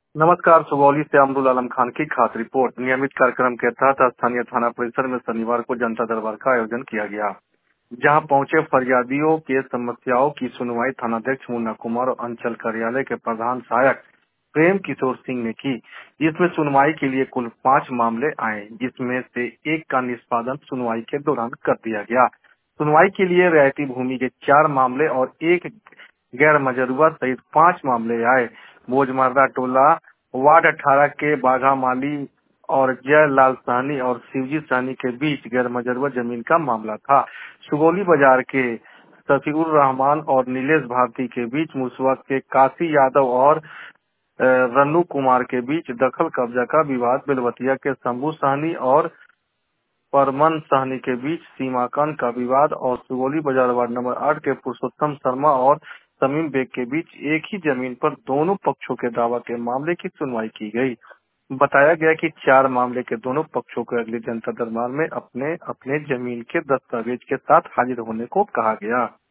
नमस्कार। सुगौली से अमरुल आलम खान की खास रिपोर्ट। नियमित कार्यक्रम के तहत स्थानीय थाना परिसर में शनिवार को जनता दरबार का आयोजन किया गया, जहां पहुंचे फरियादियों के समस्याओं की सुनवाई थानाध्यक्ष मुन्ना कुमार और अंचल कार्यालय के प्रधान सहायक प्रेम किशोर सिंह ने की। जिसमें सुनवाई के लिए कुल 5 मामले आए, जिसमें से एक का निष्पादन सुनवाई के दौरान कर दिया गया। सुनवाई के लिए रियायती भूमि के 4 मामले और एक गैर मजरूआ सहित 5 मामले आए। भोजमर्रा टोला वार्ड 18 के बाघा माली और जयलाल सहनी और शिवजी सहनी के बीच गैर मजरूआ जमीन का मामला था। सुगौली बाजार के शफीउर रहमान और नीलेश भारती के बीच मुसवा के काशी यादव और रन्नू कुमार के बीच दखल कब्जा का विवाद। बेलवतिया के शंभू सहनी और परमन सहनी के बीच सीमांकन का विवाद और सुगौली बाजार वार्ड नंबर 8 के पुरुषोत्तम शर्मा और समीम बेग के बीच एक ही जमीन पर दोनों पक्षों के दावा के मामले की सुनवाई की गई। बताया गया कि 4 मामले के दोनों पक्षों को अगली जनता दरबार में अपने अपने जमीन के दस्तावेज के साथ हाजिर होने को कहा गया।